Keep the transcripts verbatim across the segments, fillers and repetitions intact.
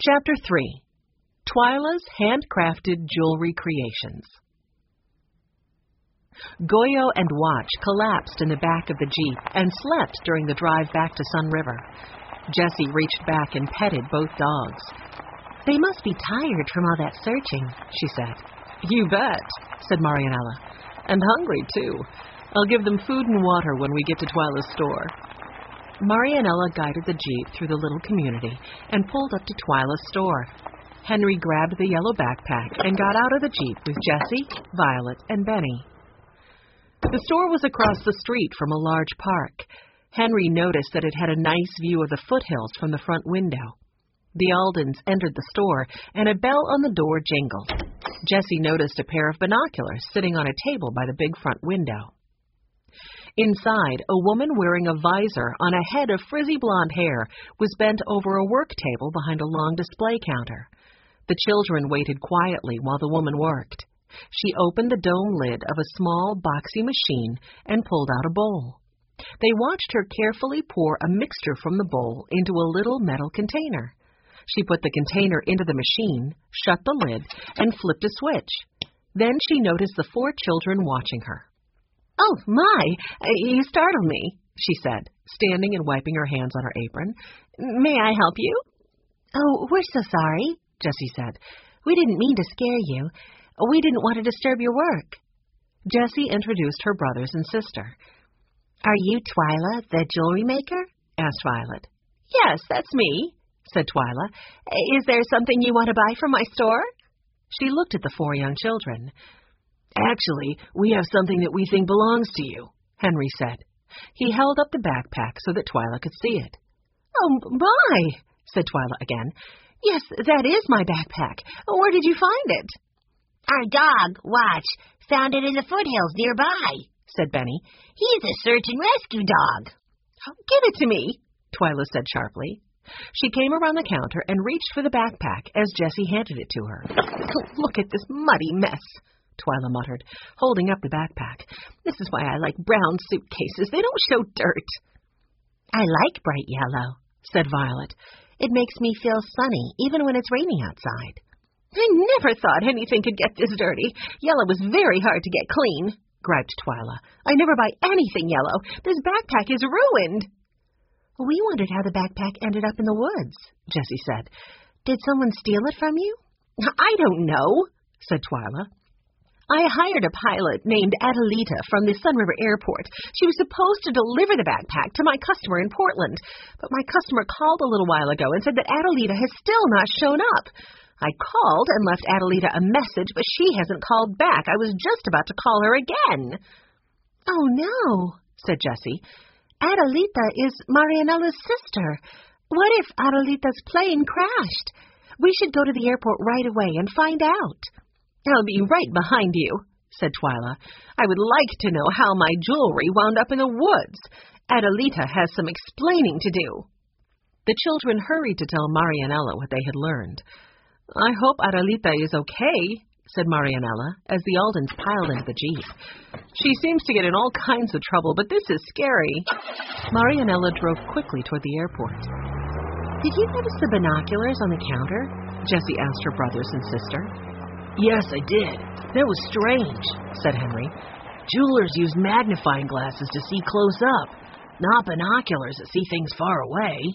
Chapter three. Twyla's Handcrafted Jewelry Creations. Goyo and Watch collapsed in the back of the Jeep and slept during the drive back to Sun River. Jessie reached back and petted both dogs. "They must be tired from all that searching," she said. "You bet," said Marianella. "And hungry, too. I'll give them food and water when we get to Twyla's store." Marianella guided the Jeep through the little community and pulled up to Twyla's store. Henry grabbed the yellow backpack and got out of the Jeep with Jessie, Violet, and Benny. The store was across the street from a large park. Henry noticed that it had a nice view of the foothills from the front window. The Aldens entered the store, and a bell on the door jingled. Jessie noticed a pair of binoculars sitting on a table by the big front window. Inside, a woman wearing a visor on a head of frizzy blonde hair was bent over a work table behind a long display counter. The children waited quietly while the woman worked. She opened the dome lid of a small, boxy machine and pulled out a bowl. They watched her carefully pour a mixture from the bowl into a little metal container. She put the container into the machine, shut the lid, and flipped a switch. Then she noticed the four children watching her. "Oh, my, you startled me," she said, standing and wiping her hands on her apron. "May I help you?" "Oh, we're so sorry," Jessie said. "We didn't mean to scare you. We didn't want to disturb your work." Jessie introduced her brothers and sister. "Are you Twyla, the jewelry maker?" asked Violet. "Yes, that's me," said Twyla. "Is there something you want to buy from my store?" She looked at the four young children. "Actually, we have something that we think belongs to you," Henry said. He held up the backpack so that Twyla could see it. "Oh, my," said Twyla again. "Yes, that is my backpack. Where did you find it?" "Our dog, Watch, found it in the foothills nearby," said Benny. "He's a search and rescue dog." "Oh, give it to me," Twyla said sharply. She came around the counter and reached for the backpack as Jessie handed it to her. "Look at this muddy mess," Twyla muttered, holding up the backpack. "This is why I like brown suitcases. They don't show dirt." "I like bright yellow," said Violet. "It makes me feel sunny, even when it's raining outside." "I never thought anything could get this dirty. Yellow is very hard to get clean," griped Twyla. "I never buy anything yellow. This backpack is ruined." "We wondered how the backpack ended up in the woods," Jessie said. "Did someone steal it from you?" "I don't know," said Twyla. "I hired a pilot named Adelita from the Sun River Airport. She was supposed to deliver the backpack to my customer in Portland, but my customer called a little while ago and said that Adelita has still not shown up. I called and left Adelita a message, but she hasn't called back. I was just about to call her again." "Oh, no," said Jessie. "Adelita is Marianella's sister. What if Adelita's plane crashed? We should go to the airport right away and find out." "I'll be right behind you," said Twyla. "I would like to know how my jewelry wound up in the woods. Adelita has some explaining to do." The children hurried to tell Marianella what they had learned. "I hope Adelita is okay," said Marianella, as the Aldens piled into the Jeep. "She seems to get in all kinds of trouble, but this is scary." Marianella drove quickly toward the airport. "Did you notice the binoculars on the counter?" Jessie asked her brothers and sister. "Yes, I did. That was strange," said Henry. "Jewelers use magnifying glasses to see close up, not binoculars that see things far away."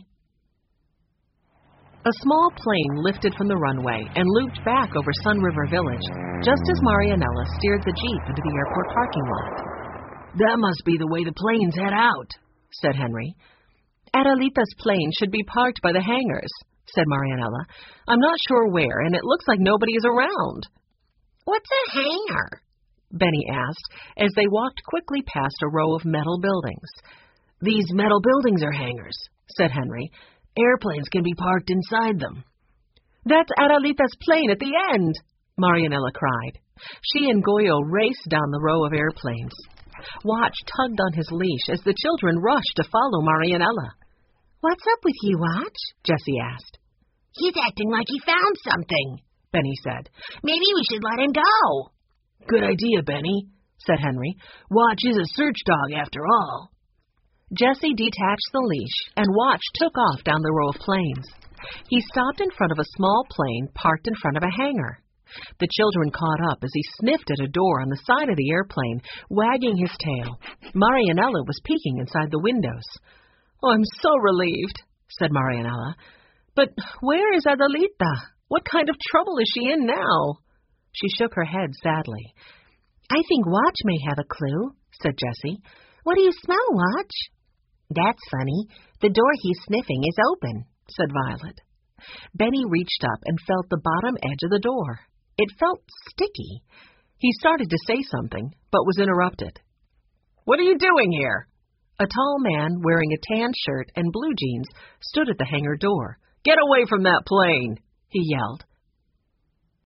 A small plane lifted from the runway and looped back over Sun River Village, just as Marianella steered the Jeep into the airport parking lot. "That must be the way the planes head out," said Henry. "Adelita's plane should be parked by the hangars," said Marianella. "I'm not sure where, and it looks like nobody is around." "What's a hangar?" Benny asked, as they walked quickly past a row of metal buildings. "These metal buildings are hangars," said Henry. "Airplanes can be parked inside them." "That's Adelita's plane at the end!" Marianella cried. She and Goyo raced down the row of airplanes. Watch tugged on his leash as the children rushed to follow Marianella. "What's up with you, Watch?" Jessie asked. "He's acting like he found something," Benny said. "Maybe we should let him go." "Good idea, Benny," said Henry. "Watch is a search dog after all." Jessie detached the leash, and Watch took off down the row of planes. He stopped in front of a small plane parked in front of a hangar. The children caught up as he sniffed at a door on the side of the airplane, wagging his tail. Marianella was peeking inside the windows. "Oh, I'm so relieved," said Marianella. "But where is Adelita? What kind of trouble is she in now?" She shook her head sadly. "I think Watch may have a clue," said Jessie. "What do you smell, Watch?" "That's funny. The door he's sniffing is open," said Violet. Benny reached up and felt the bottom edge of the door. It felt sticky. He started to say something, but was interrupted. "What are you doing here?" A tall man wearing a tan shirt and blue jeans stood at the hangar door. "Get away from that plane," he yelled.